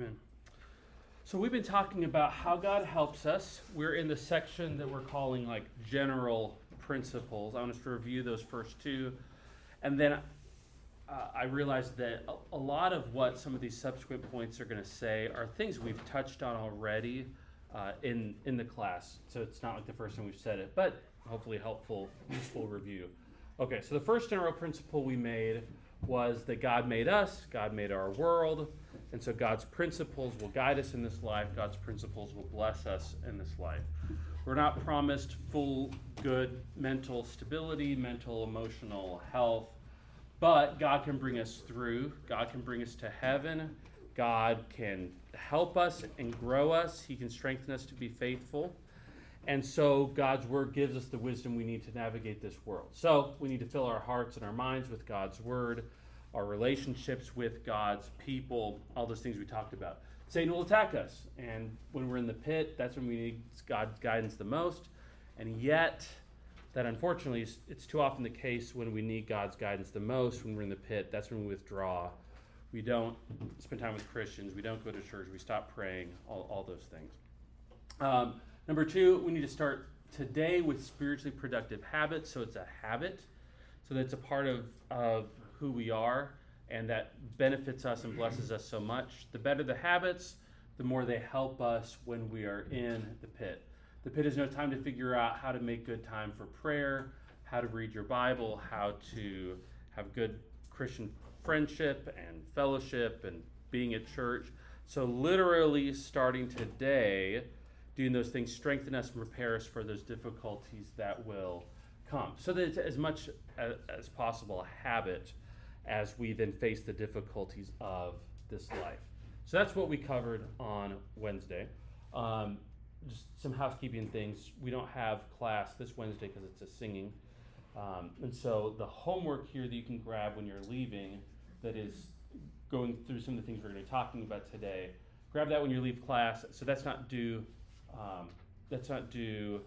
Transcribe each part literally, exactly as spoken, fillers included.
Amen. So we've been talking about how God helps us. We're in the section that we're calling like general principles. I want us to review those first two. And then uh, I realized that a, a lot of what some of these subsequent points are going to say are things we've touched on already uh, in, in the class. So it's not like the first time we've said it, but hopefully helpful, useful review. Okay, so the first general principle we made was that God made us, God made our world, and so God's principles will guide us in this life. God's principles will bless us in this life. We're not promised full, good mental stability, mental, emotional health, but God can bring us through. God can bring us to heaven. God can help us and grow us. He can strengthen us to be faithful. And so God's word gives us the wisdom we need to navigate this world. So we need to fill our hearts and our minds with God's word, our relationships with God's people, all those things we talked about. Satan will attack us, and when we're in the pit, that's when we need God's guidance the most. And yet, that unfortunately, is, it's too often the case when we need God's guidance the most, when we're in the pit, that's when we withdraw. We don't spend time with Christians. We don't go to church. We stop praying, all, all those things. Um, number two, we need to start today with spiritually productive habits. So it's a habit. So that's a part of, of who we are, and that benefits us and blesses us so much. The better the habits, the more they help us when we are in the pit. The pit is no time to figure out how to make good time for prayer, how to read your Bible, how to have good Christian friendship and fellowship and being at church. So literally starting today, doing those things strengthen us and prepare us for those difficulties that will come. So that it's as much as, as possible a habit as we then face the difficulties of this life. So that's what we covered on Wednesday. Um, just some housekeeping things. We don't have class this Wednesday because it's a singing. Um, and so the homework here that you can grab when you're leaving that is going through some of the things we're going to be talking about today, grab that when you leave class. So that's not due, um, that's not due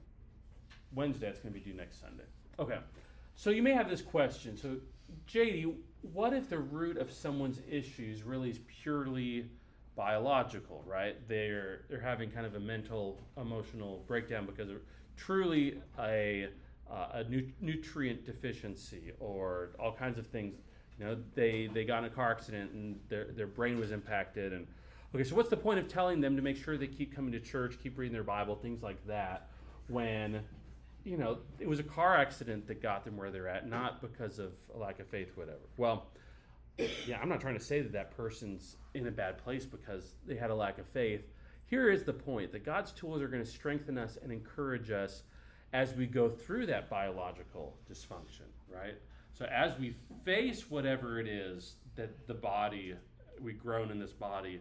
Wednesday. It's going to be due next Sunday. Okay. So you may have this question. So J D, what if the root of someone's issues really is purely biological, right? They're they're having kind of a mental, emotional breakdown because of truly a uh, a nu- nutrient deficiency or all kinds of things. You know, they they got in a car accident and their their brain was impacted. And okay, so what's the point of telling them to make sure they keep coming to church, keep reading their Bible, things like that, when you know, it was a car accident that got them where they're at, not because of a lack of faith, whatever. Well, yeah, I'm not trying to say that that person's in a bad place because they had a lack of faith. Here is the point, that God's tools are going to strengthen us and encourage us as we go through that biological dysfunction, right? So as we face whatever it is that the body, we grown in this body,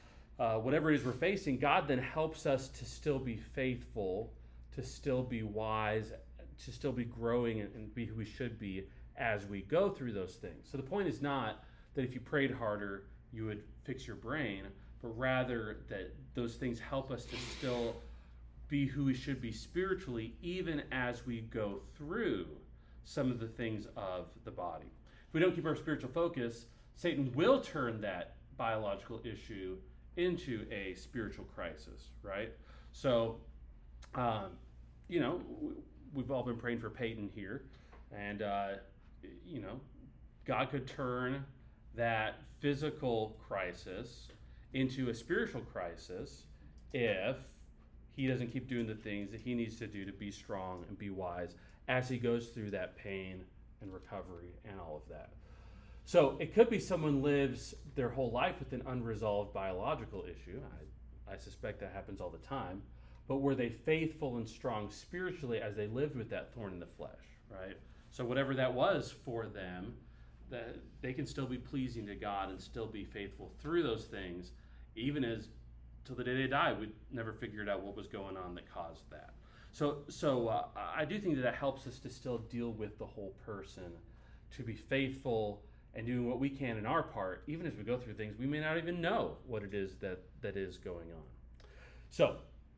uh, whatever it is we're facing, God then helps us to still be faithful, to still be wise, to still be growing and, and be who we should be as we go through those things. So the point is not that if you prayed harder, you would fix your brain, but rather that those things help us to still be who we should be spiritually, even as we go through some of the things of the body. If we don't keep our spiritual focus, Satan will turn that biological issue into a spiritual crisis, right? So, um, you know, we've all been praying for Peyton here, and, uh, you know, God could turn that physical crisis into a spiritual crisis if he doesn't keep doing the things that he needs to do to be strong and be wise as he goes through that pain and recovery and all of that. So it could be someone lives their whole life with an unresolved biological issue. I, I suspect that happens all the time. But were they faithful and strong spiritually as they lived with that thorn in the flesh, right? So whatever that was for them, that they can still be pleasing to God and still be faithful through those things, even as till the day they die, we never figured out what was going on that caused that. So, so uh, I do think that that helps us to still deal with the whole person, to be faithful and doing what we can in our part, even as we go through things we may not even know what it is that that is going on. So,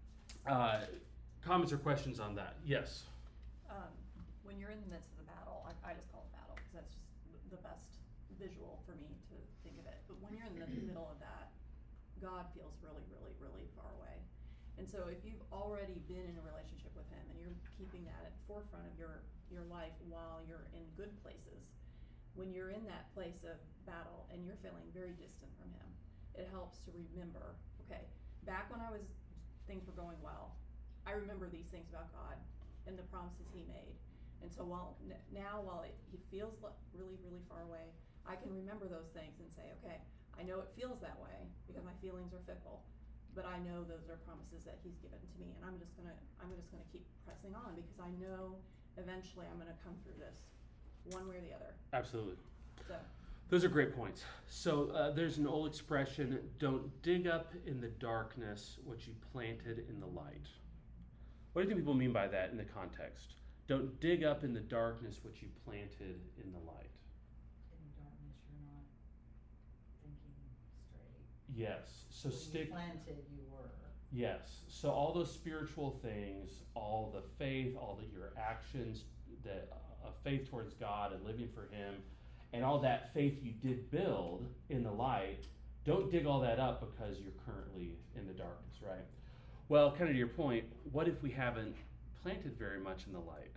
uh, comments or questions on that? Yes. Um, when you're in the midst of the battle, I, I just call it battle because that's just the best visual for me to think of it. But when you're in the middle of that, God feels really, really, really far away. And so if you've already been in a relationship with him and you're keeping that at the forefront of your, your life while you're in good places, when you're in that place of battle and you're feeling very distant from him, it helps to remember, okay, back when I was, things were going well, I remember these things about God and the promises he made. And so while now, while it, he feels really, really far away, I can remember those things and say, okay, I know it feels that way because my feelings are fickle, but I know those are promises that he's given to me, and I'm just gonna, I'm just gonna keep pressing on because I know eventually I'm gonna come through this, one way or the other. Absolutely. So. Those are great points. So uh, there's an old expression: "Don't dig up in the darkness what you planted in the light." What do you think people mean by that in the context? Don't dig up in the darkness what you planted in the light. In darkness, you're not thinking straight. Yes. So when stick. You planted, you were. Yes. So all those spiritual things, all the faith, all the your actions, the uh, faith towards God and living for Him, and all that faith you did build in the light. Don't dig all that up because you're currently in the darkness, right? Well, kind of to your point, what if we haven't planted very much in the light?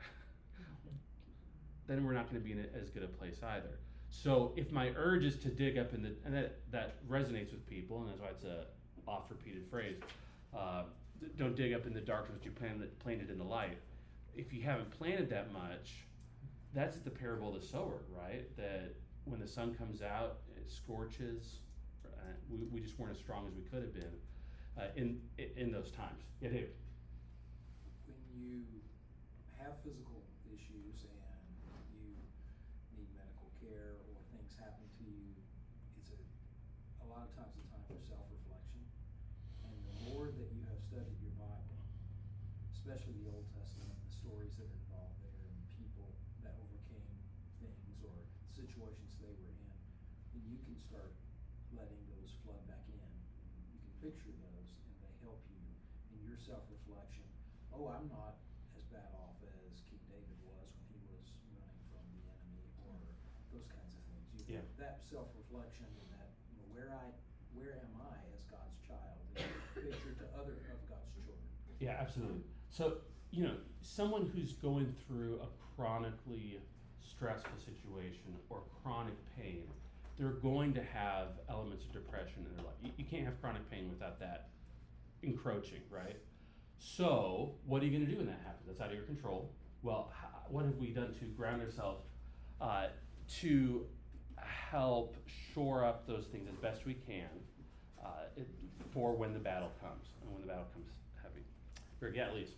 Then we're not going to be in as good a place either. So if my urge is to dig up in the, and that, that resonates with people, and that's why it's a oft repeated phrase, uh, don't dig up in the darkness what you planted, planted in the light. If you haven't planted that much, that's the parable of the sower, right? That when the sun comes out, it scorches. Uh, we, we just weren't as strong as we could have been uh, in in those times. Yeah, David. When you have physical issues and you need medical care or things happen to you, it's a, a lot of times a time for self-reflection. And the more that you have studied your Bible, especially the Old Testament, the stories that are involved there and people that overcame things or situations they were in, then you can start letting those flood back in. You can picture those and they help you in your self-reflection. Oh, I'm not as bad off as King David was when he was running from the enemy, or those kinds of things. You, Yeah. That self-reflection and that, you know, where I, where am I as God's child? And picture to other of God's children. Yeah, absolutely. So, you know, someone who's going through a chronically stressful situation or chronic pain, they're going to have elements of depression in their life. You, you can't have chronic pain without that encroaching, right? So, what are you going to do when that happens? That's out of your control. Well, how, what have we done to ground ourselves uh, to help shore up those things as best we can uh, it, for when the battle comes and when the battle comes heavy? Very, yeah, at least.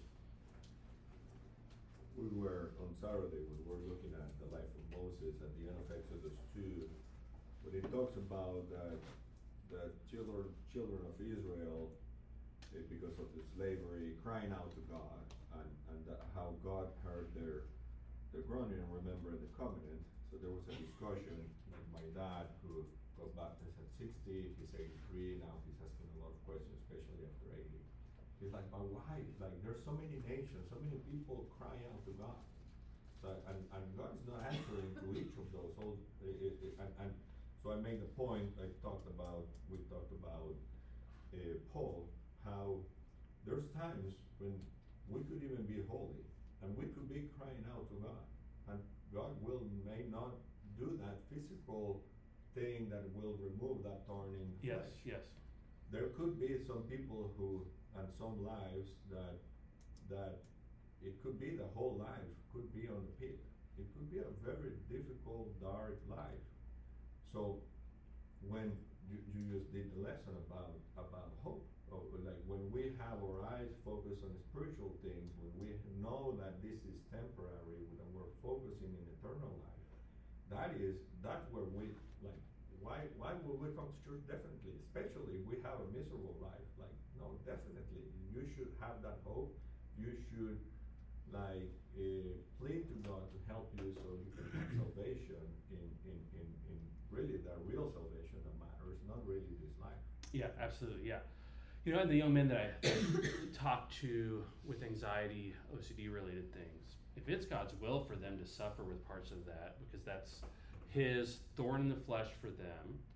We were, on Saturday, we were looking at the life of Moses at the end of Exodus two, when it talks about that the children, children of Israel, eh, because of the slavery, crying out to God, and, and that how God heard their, their groaning and remembered the covenant. So there was a discussion with my dad, who got baptized at sixty, he's eighty-three, now he's asking a lot of questions, especially after eighty. He's like, but why? Like, there's so many nations, so many people crying out to God. So, and, and God's not answering to each of those. All, it, it, and, and so I made the point, I talked about, we talked about uh, Paul, how there's times when we could even be holy, and we could be crying out to God. And God will, may not do that physical thing that will remove that thorn in the Yes, flesh. yes. There could be some people who, and some lives that that it could be the whole life could be on the pit. It could be a very difficult, dark life. So when you, you just did the lesson about about hope, or like when we have our eyes focused on spiritual things, when we know that this is temporary, when we're focusing in eternal life, that is that's where we like. Why why would we come to church? Definitely, especially if we have a miserable life. Like, no, definitely, you should have that hope. You should like uh, plead to God to help you so you can have salvation in, in, in, in really the real salvation that matters, not really this life. Yeah, absolutely, yeah. You know, and the young men that I talk to with anxiety, O C D related things, if it's God's will for them to suffer with parts of that, because that's His thorn in the flesh for them,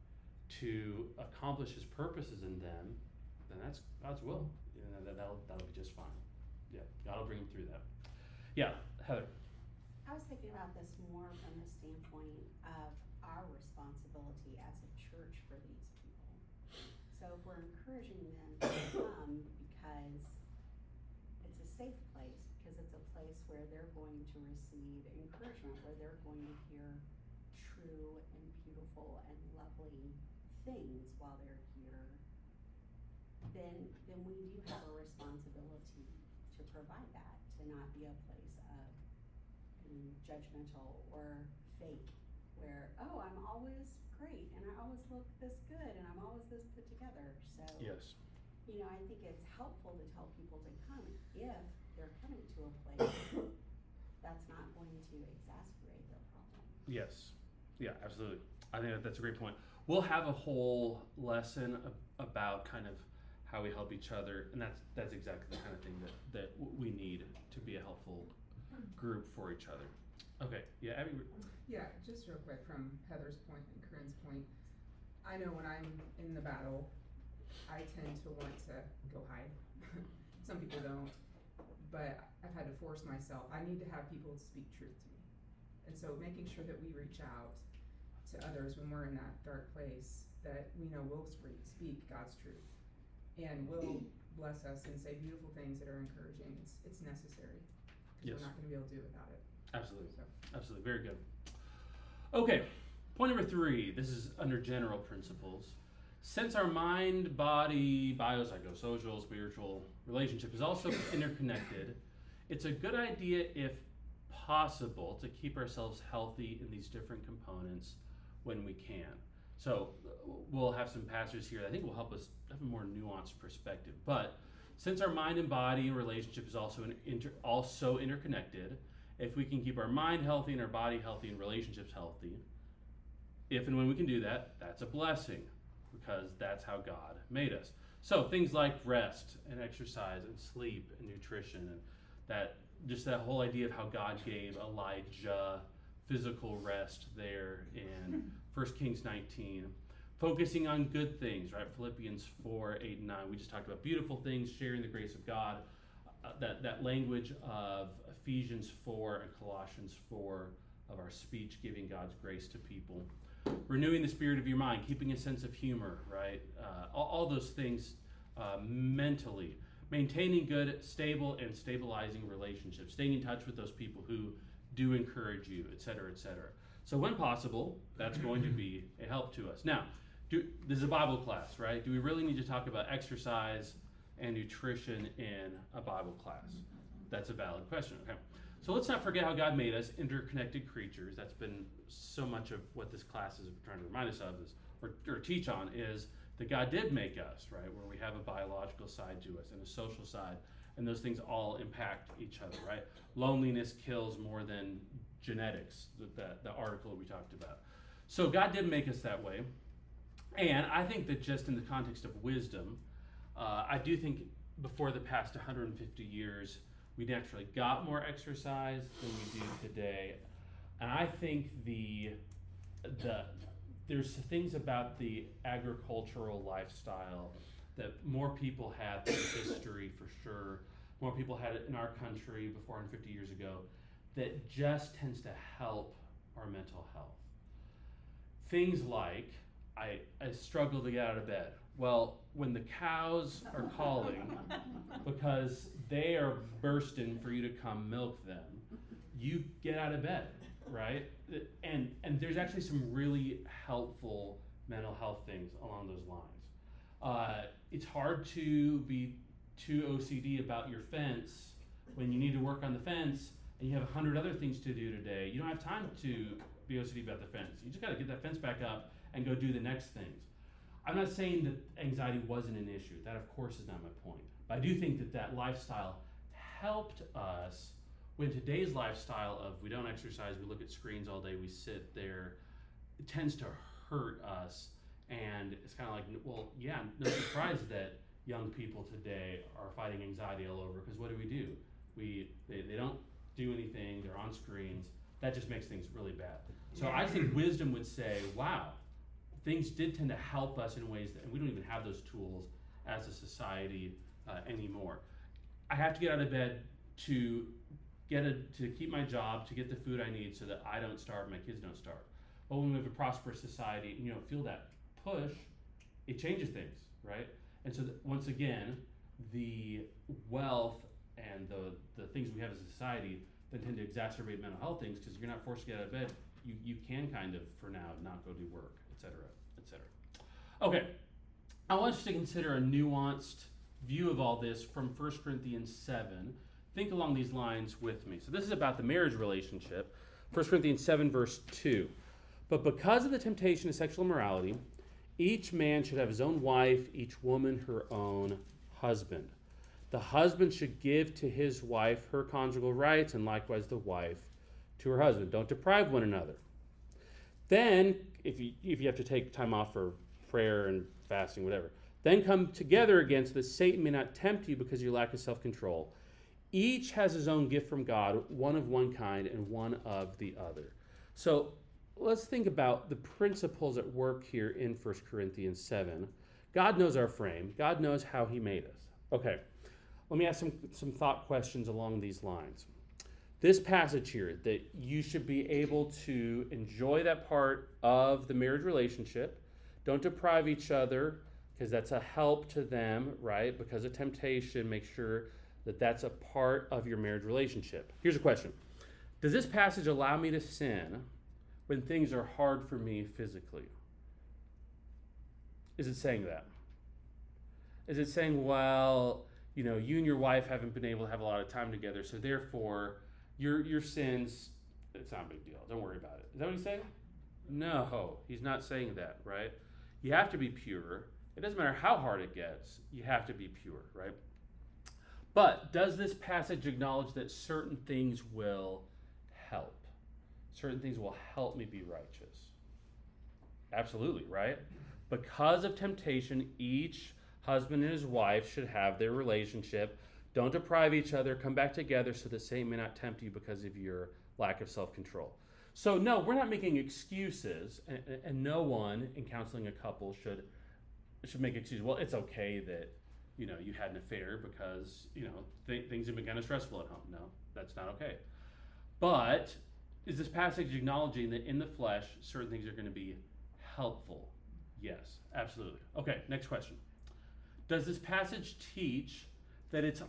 to accomplish his purposes in them, then that's God's will. You know, that, that'll, that'll be just fine. Yeah, God will bring them through that. Yeah, Heather. I was thinking about this more from the standpoint of our responsibility as a church for these people. So if we're encouraging them to come because it's a safe place, because it's a place where they're going to receive encouragement, where they're going to hear true and beautiful and lovely things while they're here, then then we do have a responsibility to provide that, to not be a place of being judgmental or fake, where, oh, I'm always great and I always look this good and I'm always this put together. So Yes. you know, I think it's helpful to tell people to come if they're coming to a place that's not going to exacerbate their problem. Yes. Yeah, absolutely. I think that that's a great point. We'll have a whole lesson ab- about kind of how we help each other, and that's that's exactly the kind of thing that, that w- we need to be a helpful group for each other. Okay, yeah, Abby. Yeah, just real quick from Heather's point and Corinne's point. I know when I'm in the battle, I tend to want to go hide. Some people don't, but I've had to force myself. I need to have people speak truth to me. And so making sure that we reach out to others when we're in that dark place, that we know will speak God's truth and will bless us and say beautiful things that are encouraging. It's it's necessary. 'Cause Yes. we're not going to be able to do it without it. Absolutely. So. Absolutely. Very good. Okay, point number three. This is under general principles. Since our mind, body, biopsychosocial, spiritual relationship is also interconnected, it's a good idea, if possible, to keep ourselves healthy in these different components when we can. So we'll have some pastors here that I think will help us have a more nuanced perspective. But since our mind and body and relationship is also an inter, also interconnected, if we can keep our mind healthy and our body healthy and relationships healthy, if and when we can do that, that's a blessing, because that's how God made us. So things like rest and exercise and sleep and nutrition, and that just that whole idea of how God gave Elijah physical rest there in First Kings nineteen. Focusing on good things, right? Philippians four, eight, and nine. We just talked about beautiful things, sharing the grace of God. Uh, that, that language of Ephesians four and Colossians four of our speech, giving God's grace to people. Renewing the spirit of your mind, keeping a sense of humor, right? Uh, all, all those things uh, mentally. Maintaining good, stable, and stabilizing relationships. Staying in touch with those people who do encourage you, et cetera, et cetera. So when possible, that's going to be a help to us. Now, do, this is a Bible class, right? Do we really need to talk about exercise and nutrition in a Bible class? That's a valid question, okay? So let's not forget how God made us interconnected creatures. That's been so much of what this class is trying to remind us of, is, or, or teach on, is that God did make us, right? Where we have a biological side to us and a social side, and those things all impact each other, right? Loneliness kills more than genetics, that the article we talked about. So God did make us that way. And I think that just in the context of wisdom, uh, I do think before the past one hundred fifty years, we naturally got more exercise than we do today. And I think the the there's things about the agricultural lifestyle that more people had in history, for sure. More people had it in our country before one hundred fifty years ago, that just tends to help our mental health. Things like, I, I struggle to get out of bed. Well, when the cows are calling because they are bursting for you to come milk them, you get out of bed, right? And and there's actually some really helpful mental health things along those lines. Uh, it's hard to be too O C D about your fence when you need to work on the fence and you have a hundred other things to do today. You don't have time to be O C D about the fence. You just got to get that fence back up and go do the next things. I'm not saying that anxiety wasn't an issue. That, of course, is not my point. But I do think that that lifestyle helped us when today's lifestyle of we don't exercise, we look at screens all day, we sit there, it tends to hurt us. And it's kind of like, well, yeah, no surprise that young people today are fighting anxiety all over, because what do we do? We they, they don't do anything, they're on screens. That just makes things really bad. So I think wisdom would say, wow, things did tend to help us in ways that, and we don't even have those tools as a society uh, anymore. I have to get out of bed to get a, to keep my job, to get the food I need so that I don't starve, my kids don't starve. But when we have a prosperous society and you don't feel that push, it changes things, right? And so th- once again, the wealth and the, the things we have as a society then tend to exacerbate mental health things because you're not forced to get out of bed. You, you can kind of, for now, not go do work, et cetera, et cetera. Okay, I want us to consider a nuanced view of all this from First Corinthians seven. Think along these lines with me. So this is about the marriage relationship. First Corinthians seven, verse two. But because of the temptation of sexual immorality, each man should have his own wife, each woman her own husband. The husband should give to his wife her conjugal rights, and likewise the wife to her husband. Don't deprive one another. Then, if you if you have to take time off for prayer and fasting, whatever, then come together again so that Satan may not tempt you because of your lack of self-control. Each has his own gift from God, one of one kind and one of the other. So let's think about the principles at work here in First Corinthians seven. God knows our frame. God knows how he made us. Okay, let me ask some, some thought questions along these lines. This passage here, that you should be able to enjoy that part of the marriage relationship. Don't deprive each other, because that's a help to them, right? Because of temptation, make sure that that's a part of your marriage relationship. Here's a question. Does this passage allow me to sin when things are hard for me physically? Is it saying that? Is it saying, well, you know, you and your wife haven't been able to have a lot of time together, so therefore your your sins, it's not a big deal. Don't worry about it. Is that what he's saying? No, he's not saying that, right? You have to be pure. It doesn't matter how hard it gets. You have to be pure, right? But does this passage acknowledge that certain things will help? Certain things will help me be righteous. Absolutely, right? Because of temptation, each husband and his wife should have their relationship. Don't deprive each other. Come back together so that Satan may not tempt you because of your lack of self-control. So no, we're not making excuses, and, and no one in counseling a couple should should make excuses. Well, it's okay that, you know, you had an affair because, you know, th- things have been kind of stressful at home. No, that's not okay. But is this passage acknowledging that in the flesh, certain things are going to be helpful? Yes, absolutely. Okay, next question. Does this passage teach that it's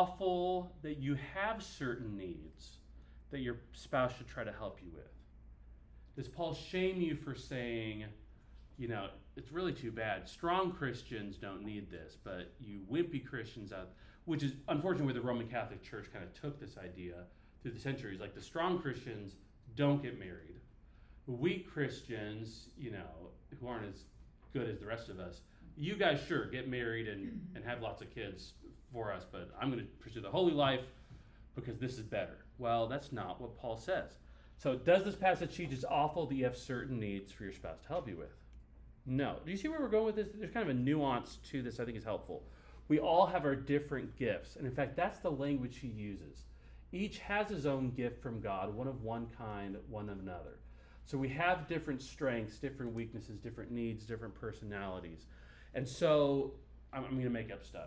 awful that you have certain needs that your spouse should try to help you with? Does Paul shame you for saying, you know, it's really too bad. Strong Christians don't need this, but you wimpy Christians out, which is unfortunately where the Roman Catholic Church kind of took this idea through the centuries. Like the strong Christians don't get married. The weak Christians, you know, who aren't as good as the rest of us, you guys sure get married and, and have lots of kids for us, but I'm going to pursue the holy life because this is better. Well, that's not what Paul says. So does this passage teach it's awful that you have certain needs for your spouse to help you with? No. Do you see where we're going with this? There's kind of a nuance to this I think is helpful. We all have our different gifts. And in fact, that's the language he uses. Each has his own gift from God, one of one kind, one of another. So we have different strengths, different weaknesses, different needs, different personalities. And so I'm, I'm going to make up stuff.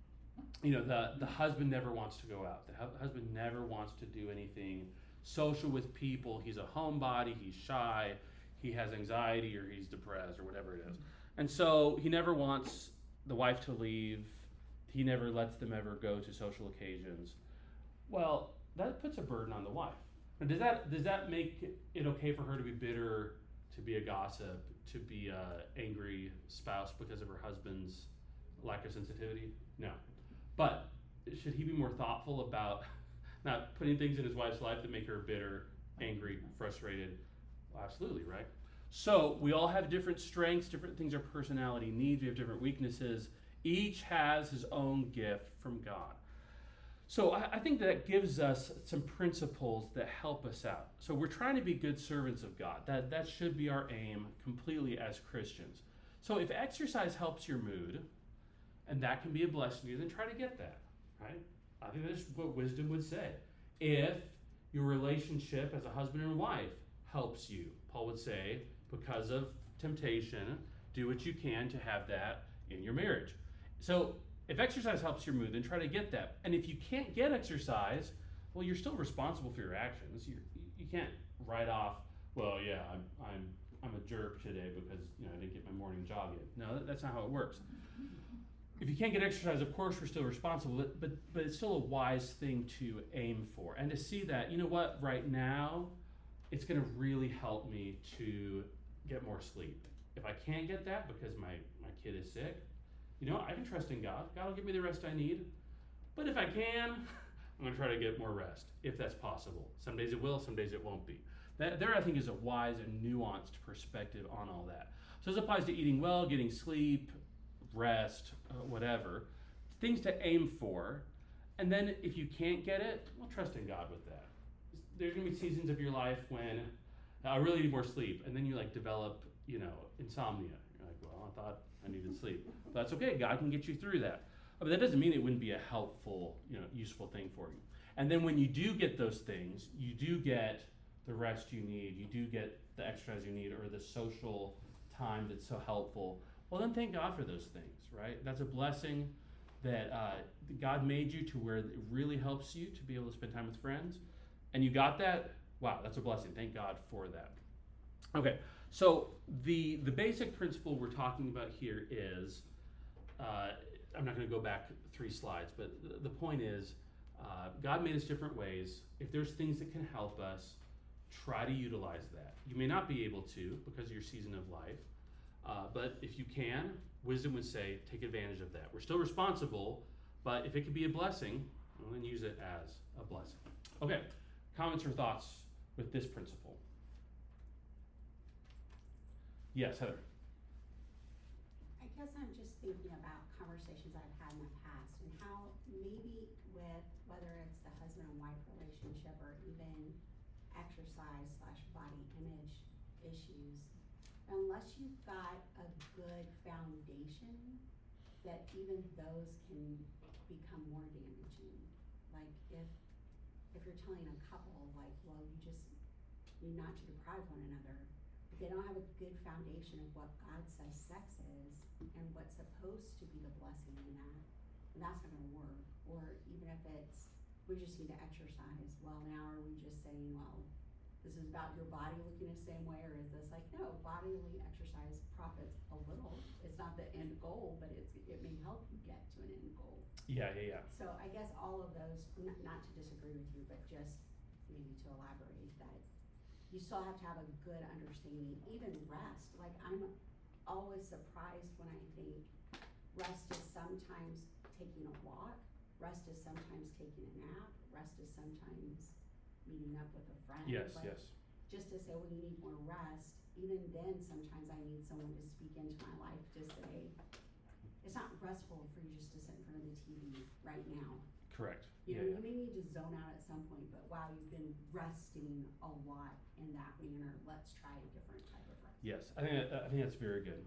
You know, the, the husband never wants to go out. The hu- husband never wants to do anything social with people. He's a homebody. He's shy. He has anxiety or he's depressed or whatever it is. And so he never wants the wife to leave. He never lets them ever go to social occasions. Well, that puts a burden on the wife. Now, does that does that make it okay for her to be bitter, to be a gossip, to be a angry spouse because of her husband's lack of sensitivity? No. But should he be more thoughtful about not putting things in his wife's life that make her bitter, angry, frustrated? Well, absolutely, right? So we all have different strengths, different things our personality needs. We have different weaknesses. Each has his own gift from God. So I, I think that gives us some principles that help us out. So we're trying to be good servants of God. That, that should be our aim completely as Christians. So if exercise helps your mood, and that can be a blessing to you, then try to get that, right? I think that's what wisdom would say. If your relationship as a husband and wife helps you, Paul would say, because of temptation, do what you can to have that in your marriage. So if exercise helps your mood, then try to get that. And if you can't get exercise, well, you're still responsible for your actions. You're, you can't write off, well, yeah, I'm, I'm, I'm a jerk today because you know I didn't get my morning jog in. No, that, that's not how it works. If you can't get exercise, of course, we're still responsible, but, but, but it's still a wise thing to aim for. And to see that, you know what, right now, it's going to really help me to get more sleep. If I can't get that because my, my kid is sick, you know, I can trust in God. God will give me the rest I need. But if I can, I'm going to try to get more rest, if that's possible. Some days it will, some days it won't be. That, there, I think, is a wise and nuanced perspective on all that. So this applies to eating well, getting sleep, rest, uh, whatever. Things to aim for. And then if you can't get it, well, trust in God with that. There's going to be seasons of your life when uh, I really need more sleep. And then you like develop, you know, insomnia. You're like, well, I thought I needed sleep. But that's okay. God can get you through that. But that doesn't mean it wouldn't be a helpful, you know, useful thing for you. And then when you do get those things, you do get the rest you need, you do get the exercise you need, or the social time that's so helpful. Well, then thank God for those things, right? That's a blessing that uh, God made you to where it really helps you to be able to spend time with friends. And you got that? Wow, that's a blessing. Thank God for that. Okay, so the the basic principle we're talking about here is, uh, I'm not going to go back three slides, but the, the point is, uh, God made us different ways. If there's things that can help us, try to utilize that. You may not be able to because of your season of life, uh, but if you can, wisdom would say, take advantage of that. We're still responsible, but if it could be a blessing, well, then use it as a blessing. Okay, comments or thoughts with this principle? Yes, Heather. I guess I'm just thinking about conversations I've had in the past and how maybe with whether it's the husband and wife relationship or even exercise slash body image issues, unless you've got a good foundation, that even those can become more damaging. Like if if you're telling a couple like, well, you just need not to deprive one another, but they don't have a good foundation of what God says sex is and what's supposed to be the blessing in that, and that's not gonna work. Or even if it's, we just need to exercise, well, now are we just saying, well, this is about your body looking the same way, or is this like, no, bodily exercise profits a little. It's not the end goal, but it's it may help you get to an end goal. Yeah, yeah, yeah. So I guess all of those, not, not to disagree with you, but just maybe to elaborate that you still have to have a good understanding, even rest. Like I'm always surprised when I think rest is sometimes taking a walk, rest is sometimes taking a nap, rest is sometimes meeting up with a friend. Yes, like, yes. Just to say, well, you need more rest, even then sometimes I need someone to speak into my life to say, it's not restful for you just to sit in front of the T V right now. Correct. You Yeah, know, yeah. you may need to zone out at some point, but wow, you've been resting a lot in that manner. Let's try a different type of rest. Yes, I think that, I think that's very good.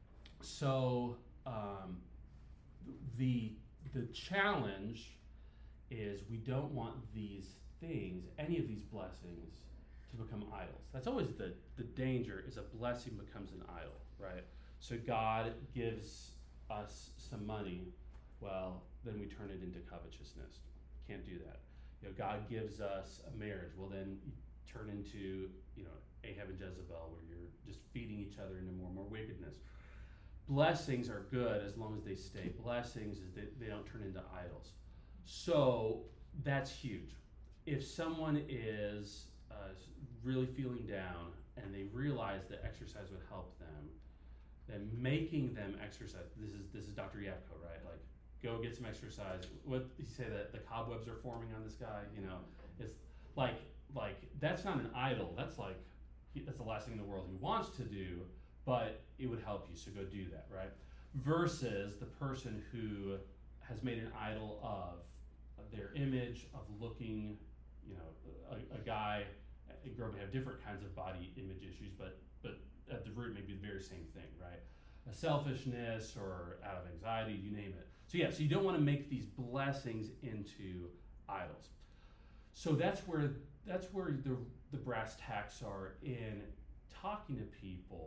So um, the the challenge is we don't want these things, any of these blessings, to become idols. That's always the the danger, is a blessing becomes an idol, right? So God gives us some money, well, then we turn it into covetousness. Can't do that. You know, God gives us a marriage, well, then you turn into, you know, Ahab and Jezebel, where you're just feeding each other into more and more wickedness. Blessings are good as long as they stay. Blessings is they, they don't turn into idols. So that's huge. If someone is uh, really feeling down and they realize that exercise would help them, then making them exercise, this is this is Doctor Yapko, right? Like, go get some exercise. What you say that the cobwebs are forming on this guy, you know, it's like like that's not an idol. That's like he, that's the last thing in the world he wants to do, but it would help you, so go do that, right? Versus the person who has made an idol of their image, of looking, you know, a, a guy, a girl may have different kinds of body image issues, but but at the root may be the very same thing, right? A selfishness or out of anxiety, you name it. So yeah, so you don't want to make these blessings into idols. So that's where that's where the the brass tacks are in talking to people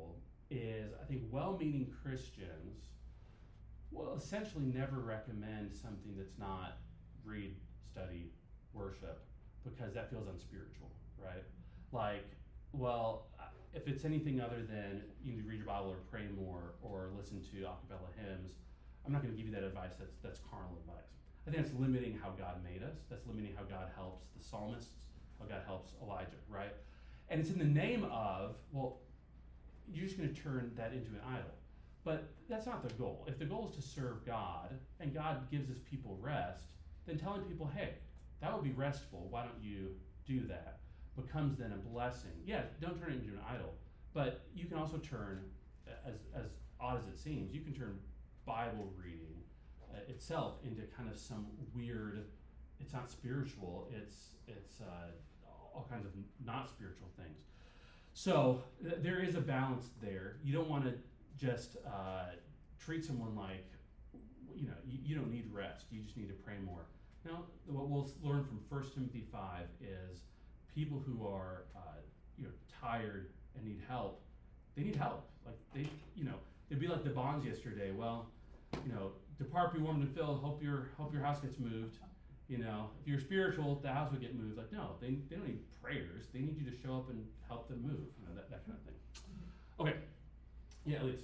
is I think well-meaning Christians will essentially never recommend something that's not read, study, worship, because that feels unspiritual, right? Like, well, if it's anything other than you need to read your Bible or pray more or listen to a cappella hymns, I'm not going to give you that advice. That's that's carnal advice. I think that's limiting how God made us. That's limiting how God helps the psalmists, how God helps Elijah, right? And it's in the name of, well, you're just going to turn that into an idol. But that's not the goal. If the goal is to serve God and God gives his people rest, then telling people, hey, that would be restful, why don't you do that, becomes then a blessing. Yeah, don't turn it into an idol, but you can also turn, as, as odd as it seems, you can turn Bible reading uh, itself into kind of some weird, it's not spiritual, it's, it's uh, all kinds of not spiritual things. So th- there is a balance there. You don't want to just uh, treat someone like, you know, you, you don't need rest. You just need to pray more. Now, what we'll learn from First Timothy five is people who are, uh, you know, tired and need help, they need help. Like they, you know, it'd be like the bonds yesterday. Well, you know, depart, be warmed and filled. Hope your hope your house gets moved. You know, if you're spiritual, the house would get moved. Like, no, they they don't need prayers. They need you to show up and help them move. You know, that that kind of thing. Okay. Yeah, Elise.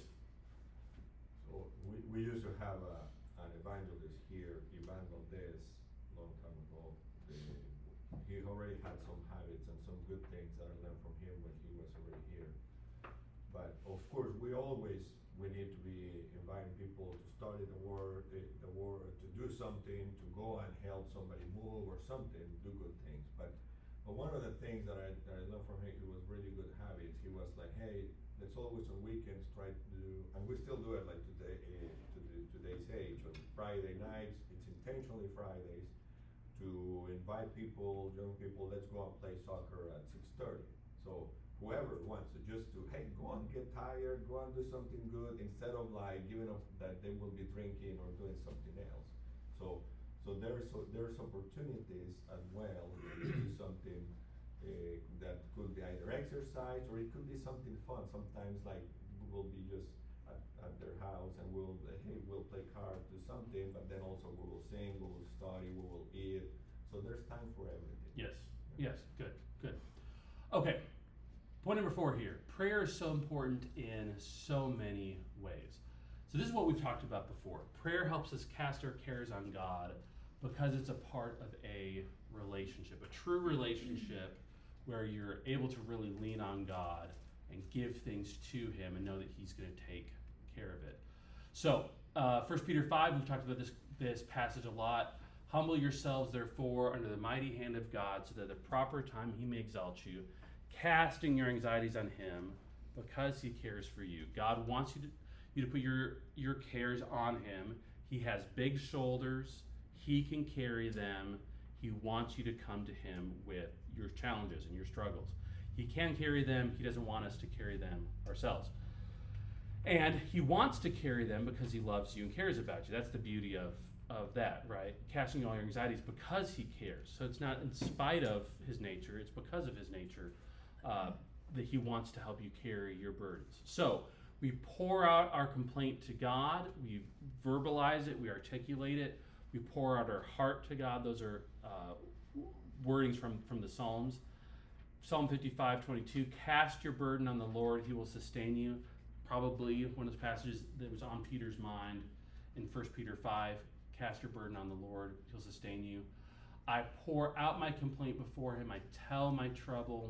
So we, we used to have a, an evangelist here, Ivan Valdez, long time ago. The, he already had some habits and some good things that I learned from him when he was already here. But of course, we always, we need to be inviting people to study the word, the, the word, to do something, to go and help somebody move or something, do good things. But but one of the things that I, that I learned from him, he was really good habits. He was like, hey, let's always on weekends try to do, and we still do it like today, uh, to the, today's age, on Friday nights, it's intentionally Fridays, to invite people, young people, let's go and play soccer at six thirty. So whoever wants to just to, hey, go and get tired, go and do something good, instead of like giving up that they will be drinking or doing something else. So so there's so there's opportunities as well to do something uh, that could be either exercise or it could be something fun. Sometimes like we will be just at, at their house and we'll uh, hey we'll play cards, do something, but then also we will sing, we will study, we will eat. So there's time for everything. Yes. Yes. Good. Good. Okay. Point number four here. Prayer is so important in so many ways. So this is what we've talked about before. Prayer helps us cast our cares on God because it's a part of a relationship, a true relationship where you're able to really lean on God and give things to him and know that he's going to take care of it. So uh, First Peter five, we've talked about this, this passage a lot. Humble yourselves, therefore, under the mighty hand of God, so that at the proper time he may exalt you, casting your anxieties on him because he cares for you. God wants you to, you to put your, your cares on him. He has big shoulders. He can carry them. He wants you to come to him with your challenges and your struggles. He can carry them. He doesn't want us to carry them ourselves. And he wants to carry them because he loves you and cares about you. That's the beauty of, of that, right? Casting all your anxieties because he cares. So it's not in spite of his nature. It's because of his nature uh, that he wants to help you carry your burdens. So we pour out our complaint to God. We verbalize it. We articulate it. We pour out our heart to God. Those are uh, wordings from, from the Psalms. Psalm fifty-five twenty-two, cast your burden on the Lord, he will sustain you. Probably one of the passages that was on Peter's mind in First Peter five, cast your burden on the Lord, he'll sustain you. I pour out my complaint before him. I tell my trouble.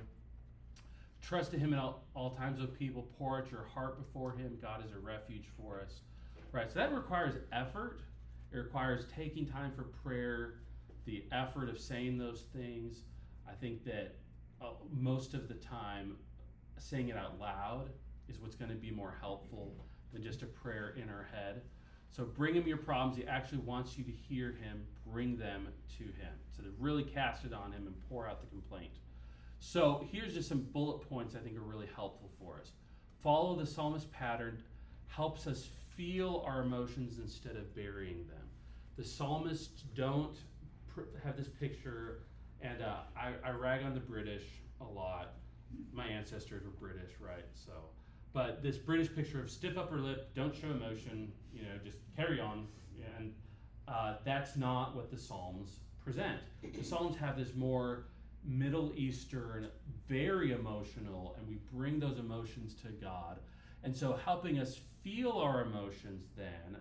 Trust in him at all, all times, O people. Pour out your heart before him. God is a refuge for us. Right, so that requires effort. It requires taking time for prayer, the effort of saying those things. I think that uh, most of the time, saying it out loud is what's going to be more helpful than just a prayer in our head. So bring him your problems. He actually wants you to hear him. Bring them to him. So to really cast it on him and pour out the complaint. So here's just some bullet points I think are really helpful for us. Follow the psalmist pattern. Helps us feel our emotions instead of burying them. The psalmists don't pr- have this picture, and uh, I, I rag on the British a lot. My ancestors were British, right? So But this British picture of stiff upper lip, don't show emotion, you know, just carry on, and uh, that's not what the Psalms present. The Psalms have this more Middle Eastern, very emotional, and we bring those emotions to God. And so helping us feel our emotions then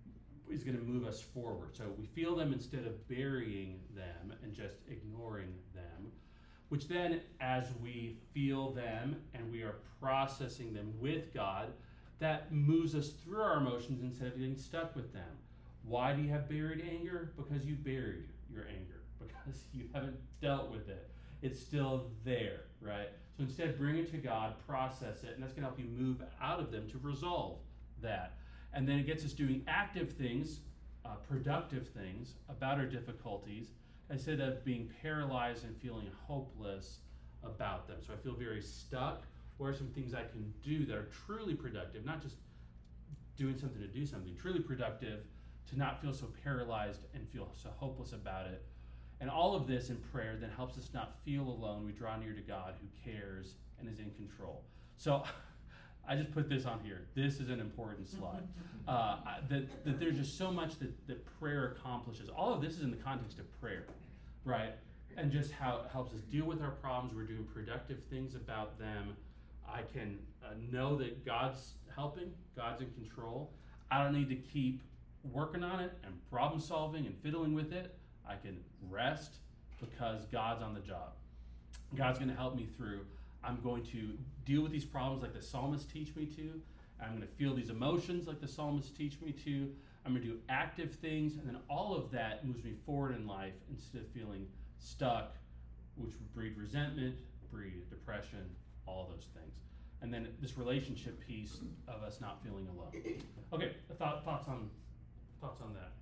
is going to move us forward. So we feel them instead of burying them and just ignoring them, which then, as we feel them and we are processing them with God, that moves us through our emotions instead of getting stuck with them. Why do you have buried anger? Because you buried your anger, because you haven't dealt with it. It's still there, right? So instead, bring it to God, process it, and that's going to help you move out of them to resolve that. And then it gets us doing active things, uh, productive things about our difficulties, instead of being paralyzed and feeling hopeless about them. So I feel very stuck. What are some things I can do that are truly productive, not just doing something to do something, truly productive, to not feel so paralyzed and feel so hopeless about it. And all of this in prayer then helps us not feel alone. We draw near to God who cares and is in control. So I just put this on here. This is an important slide. Uh, that, that there's just so much that, that prayer accomplishes. All of this is in the context of prayer, right? And just how it helps us deal with our problems. We're doing productive things about them. I can uh, know that God's helping, God's in control. I don't need to keep working on it and problem solving and fiddling with it. I can rest because God's on the job. God's going to help me through. I'm going to deal with these problems like the psalmists teach me to. I'm going to feel these emotions like the psalmists teach me to. I'm going to do active things, and then all of that moves me forward in life instead of feeling stuck, which would breed resentment, breed depression, all those things. And then this relationship piece of us not feeling alone. Okay, thought, thoughts on thoughts on that?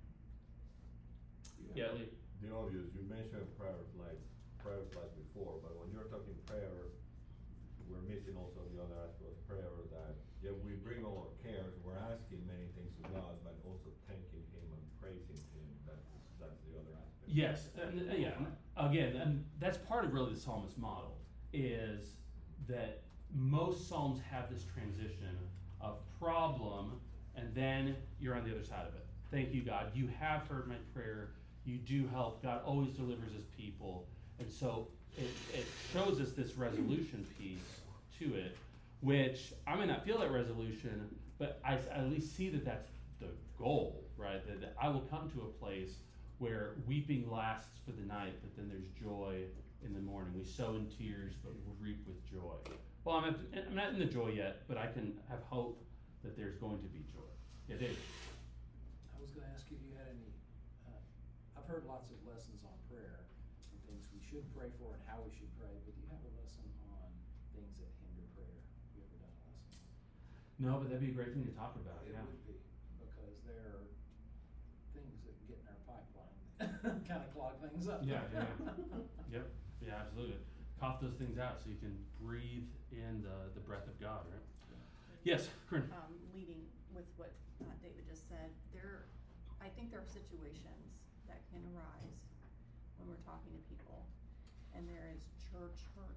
Yeah, Lee. The obvious, you mentioned prayer slides, prayer slides before, but when you're talking prayer, we're missing also the other aspect of prayer that, yeah, we bring all our cares, we're asking many things to God, but also thanking Him and praising Him. That's, that's the other aspect. Yes, and, uh, yeah, and again, and that's part of really the psalmist model, is that most psalms have this transition of problem, and then you're on the other side of it. Thank you, God. You have heard my prayer. You do help. God always delivers his people. And so it, it shows us this resolution piece to it, which I may not feel that resolution, but I, I at least see that that's the goal, right? That, that I will come to a place where weeping lasts for the night, but then there's joy in the morning. We sow in tears, but we reap with joy. Well, I'm, at, I'm not in the joy yet, but I can have hope that there's going to be joy. Yeah, Dave. I was gonna ask you if you had any, uh, I've heard lots of lessons on prayer and things we should pray for and how we should pray, but do you have a lesson on things that hinder prayer? Have you ever done a lesson? No, but that'd be a great thing to talk about, It yeah. would be, because there are things that get in our pipeline that kinda clog things up. Yeah, yeah, yeah. Yep, yeah, absolutely. Cough those things out so you can breathe in the, the breath of God, right? Yes, Corinne. Um, leading with what uh, David just said, there, I think there are situations that can arise when we're talking to people, and there is church hurt,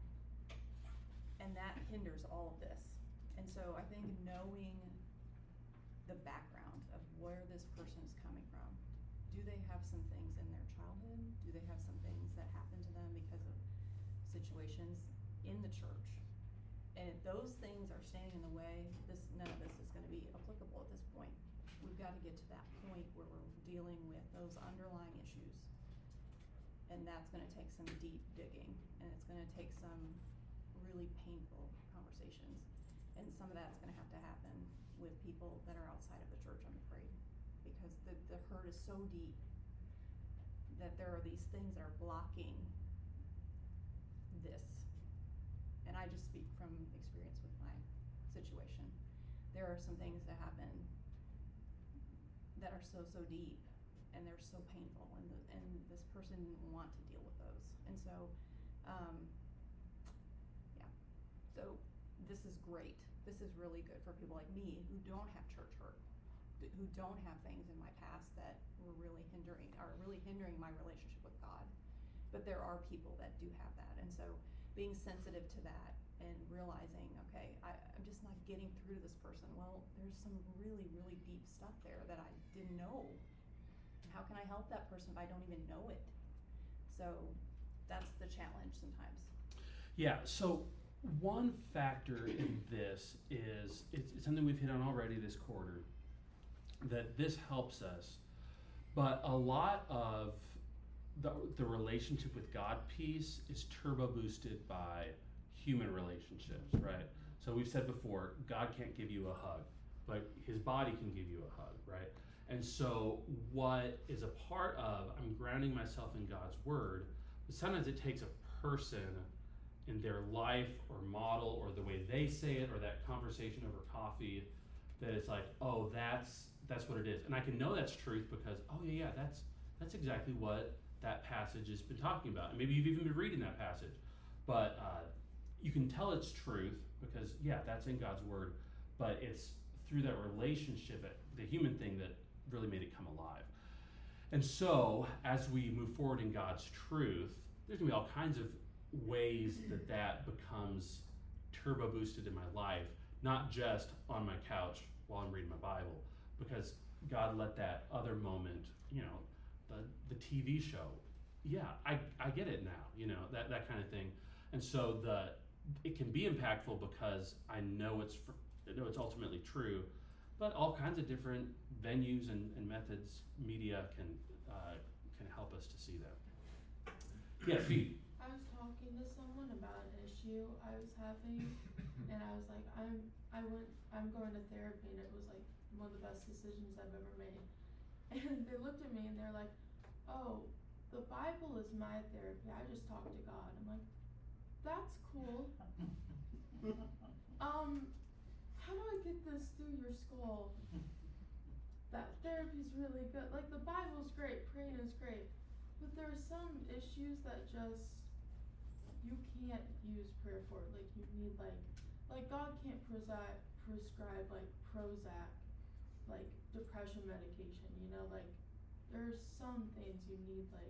and that hinders all of this. And so I think knowing the background of where this person is coming from, do they have some things in their childhood? Do they have some things that happened to them because of situations in the church? And if those things are standing in the way, this, none of this is gonna be applicable at this point. We've gotta get to that point where we're dealing with those underlying issues. And that's gonna take some deep digging, and it's gonna take some really painful conversations. And some of that's gonna have to happen with people that are outside of the church, I'm afraid. Because the, the hurt is so deep that there are these things that are blocking this. And I just speak from experience with my situation. There are some things that happen that are so, so deep, and they're so painful, and the, and this person didn't want to deal with those. And so, um, yeah, so this is great. This is really good for people like me who don't have church hurt, who don't have things in my past that were really hindering, are really hindering my relationship with God. But there are people that do have that, and so being sensitive to that and realizing, okay, I, I'm just not getting through to this person. Well, there's some really, really deep stuff there that I didn't know. How can I help that person if I don't even know it? So that's the challenge sometimes. Yeah, so one factor in this is, it's, it's something we've hit on already this quarter, that this helps us, but a lot of the, the relationship with God piece is turbo boosted by human relationships, right? So we've said before, God can't give you a hug, but his body can give you a hug, right? And so what is a part of, I'm grounding myself in God's word, but sometimes it takes a person in their life or model or the way they say it or that conversation over coffee that it's like, oh, that's that's what it is. And I can know that's truth because, oh yeah, yeah, that's that's exactly what that passage has been talking about. And maybe you've even been reading that passage. But uh, you can tell it's truth because, yeah, that's in God's word, but it's through that relationship, the human thing, that really made it come alive. And so as we move forward in God's truth, there's gonna be all kinds of ways that that becomes turbo boosted in my life, not just on my couch while I'm reading my Bible, because God let that other moment, you know, the the T V show, yeah, I, I get it now, you know, that, that kind of thing. And so the it can be impactful because I know it's fr- I know it's ultimately true, but all kinds of different venues and, and methods, media can uh, can help us to see that. Yeah, Pete. I was talking to someone about an issue I was having, and I was like, I'm, I went, I'm going to therapy, and it was like one of the best decisions I've ever made. And they looked at me and they're like, oh, the Bible is my therapy. I just talk to God. I'm like, that's cool. Um, how do I get this through your skull? That therapy's really good. Like, the Bible's great, praying is great, but there are some issues that just, you can't use prayer for. Like, you need, like, like God can't presi- prescribe, like, Prozac, like, depression medication, you know? Like, there's some things you need, like,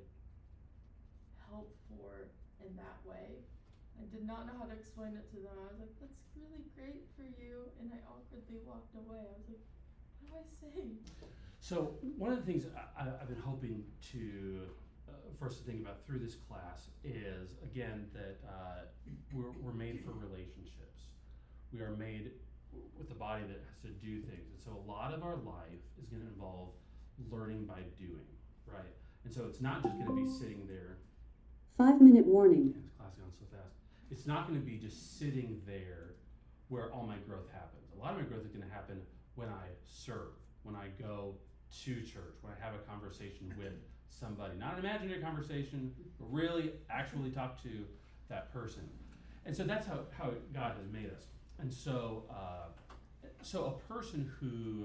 help for in that way. I did not know how to explain it to them. I was like, that's really great for you, and I awkwardly walked away. I was like, what do I say? So one of the things I, I've been hoping to uh, for us to think about through this class is, again, that uh, we're, we're made for relationships. We are made with a body that has to do things. And so a lot of our life is going to involve learning by doing, right? And so it's not just going to be sitting there. Five minute warning. Yeah, this class is going so fast. It's not going to be just sitting there where all my growth happens. A lot of my growth is going to happen when I serve, when I go to church, when I have a conversation with somebody. Not an imaginary conversation, but really actually talk to that person. And so that's how, how God has made us. And so, uh, so a person who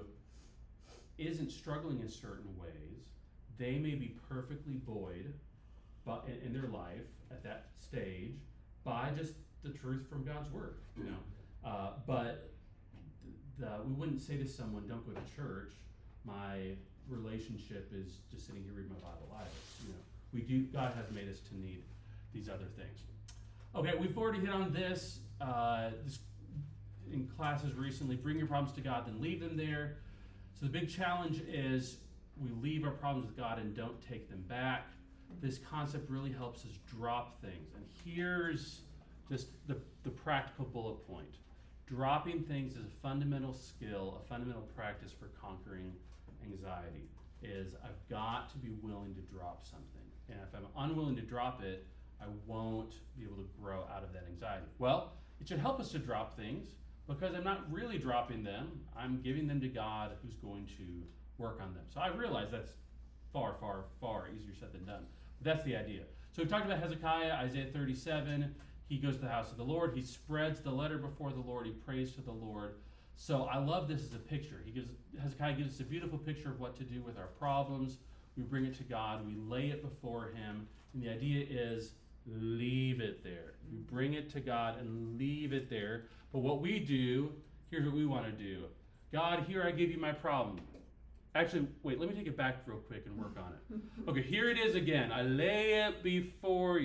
isn't struggling in certain ways, they may be perfectly buoyed but in, in their life at that stage by just the truth from God's word, you know. Uh, but the, we wouldn't say to someone, don't go to church. My relationship is just sitting here reading my Bible. I, you know, we do. God has made us to need these other things. Okay, we've already hit on this, uh, this in classes recently. Bring your problems to God, then leave them there. So the big challenge is we leave our problems with God and don't take them back. This concept really helps us drop things. And here's just the, the practical bullet point. Dropping things is a fundamental skill, a fundamental practice for conquering anxiety, is I've got to be willing to drop something. And if I'm unwilling to drop it, I won't be able to grow out of that anxiety. Well, it should help us to drop things because I'm not really dropping them. I'm giving them to God who's going to work on them. So I realize that's far, far, far easier said than done. But that's the idea. So we talked about Hezekiah, Isaiah thirty-seven. He goes to the house of the Lord. He spreads the letter before the Lord. He prays to the Lord. So I love this as a picture. He gives Hezekiah gives us a beautiful picture of what to do with our problems. We bring it to God. We lay it before him. And the idea is leave it there. We bring it to God and leave it there. But what we do, here's what we want to do. God, here I give you my problem. Actually, wait, let me take it back real quick and work on it. Okay, here it is again. I lay it before you.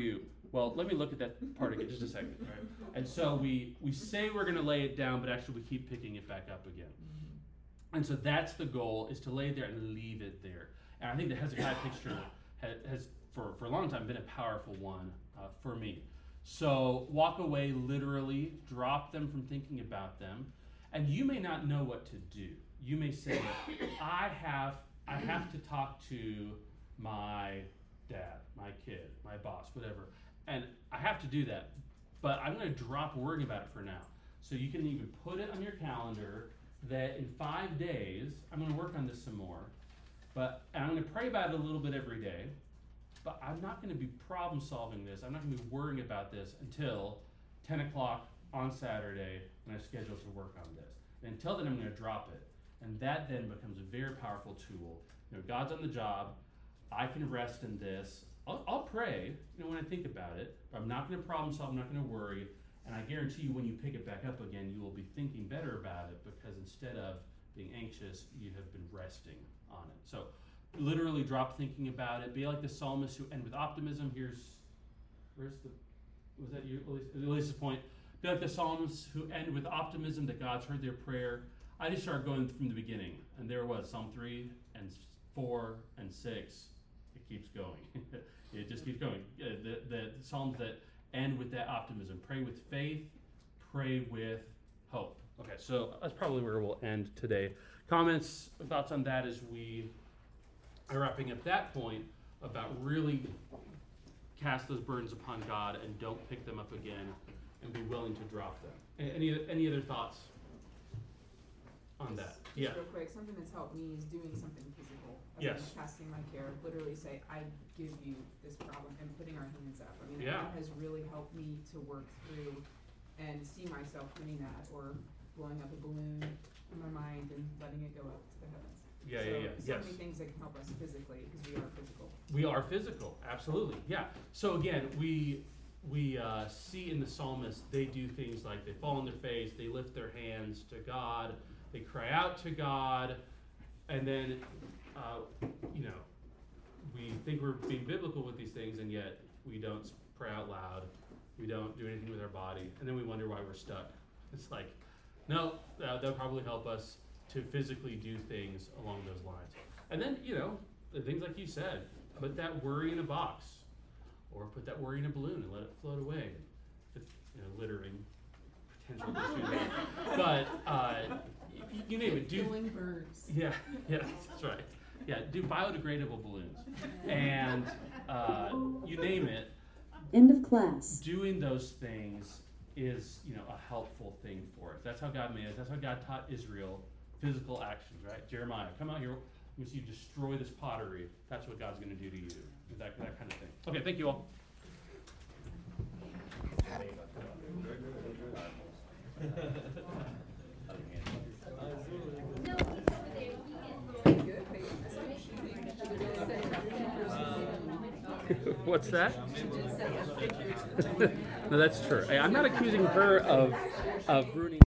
Well, let me look at that part again, just a second, right? And so we, we say we're gonna lay it down, but actually we keep picking it back up again. And so that's the goal, is to lay it there and leave it there. And I think the Hezekiah picture has, has for, for a long time, been a powerful one uh, for me. So walk away, literally, drop them from thinking about them. And you may not know what to do. You may say, I have, I have to talk to my dad, my kid, my boss, whatever. And I have to do that, but I'm gonna drop worrying about it for now. So you can even put it on your calendar that in five days, I'm gonna work on this some more, but and I'm gonna pray about it a little bit every day, but I'm not gonna be problem solving this, I'm not gonna be worrying about this until ten o'clock on Saturday when I'm scheduled to work on this. And until then, I'm gonna drop it. And that then becomes a very powerful tool. You know, God's on the job, I can rest in this. I'll, I'll pray, you know, when I think about it, but I'm not gonna problem solve, I'm not gonna worry. And I guarantee you, when you pick it back up again, you will be thinking better about it, because instead of being anxious, you have been resting on it. So literally drop thinking about it. Be like the psalmists who end with optimism. Here's, where's the, was that you, Elise, Elise's point? Be like the psalmists who end with optimism that God's heard their prayer. I just started going from the beginning, and there was Psalm three and four and six. It keeps going. It just keeps going. Uh, the, the Psalms that end with that optimism. Pray with faith, pray with hope. Okay, so that's probably where we'll end today. Comments, thoughts on that as we are wrapping up that point about really cast those burdens upon God and don't pick them up again and be willing to drop them. A- Any any other thoughts on Just- that? Just Yeah. real quick, something that's helped me is doing something physical. Other Yes. than casting my care, literally say, I give you this problem, and putting our hands up. I mean, Yeah. that has really helped me to work through and see myself doing that, or blowing up a balloon in my mind and letting it go up to the heavens. Yeah, so, yeah, yeah. So Yes. many things that can help us physically, because we are physical. We are physical, absolutely, yeah. So again, we we uh, see in the psalmists, they do things like they fall on their face, they lift their hands to God, they cry out to God, and then, uh, you know, we think we're being biblical with these things, and yet we don't pray out loud, we don't do anything with our body, and then we wonder why we're stuck. It's like, no, uh, that'll probably help us to physically do things along those lines. And then, you know, the things like you said, put that worry in a box, or put that worry in a balloon and let it float away. If it's, you know, littering, potential issues. But uh, you, you name it. Do Killing birds. yeah, yeah, that's right. Yeah, do biodegradable balloons, and uh, you name it. End of class. Doing those things is, you know, a helpful thing for us. That's how God made us. That's how God taught Israel physical actions, right? Jeremiah, come out here. We see you destroy this pottery. That's what God's going to do to you. That, that kind of thing. Okay, thank you all. What's that? No, that's true. Hey, I'm not accusing her of of ruining